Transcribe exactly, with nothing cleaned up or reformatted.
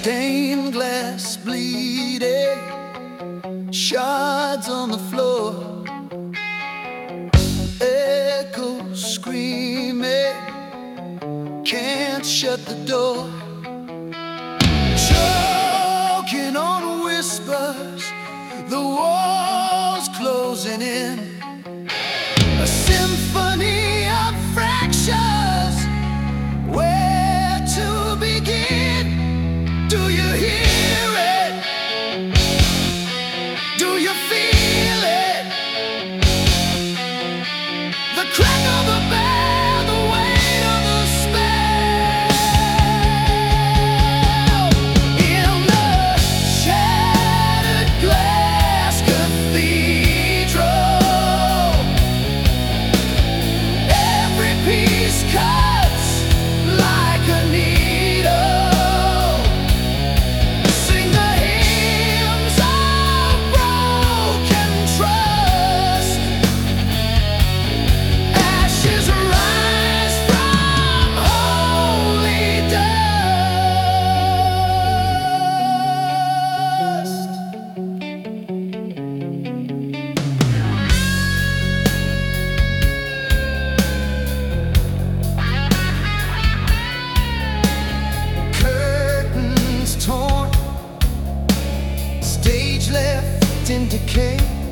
Stained glass bleeding, shards on the floor, echoes screaming, can't shut the door. Choking on whispers, the walls closing in, a symphony of fractures. Where to begin? Do you hear it? Do you feel it? The crack of the bell, the weight of the spell. In the shattered glass cathedral, every piece cuts like a needle. Sing the hymns of broken trust. Ashes rise from holy dust. Curtains torn, stage left in decay.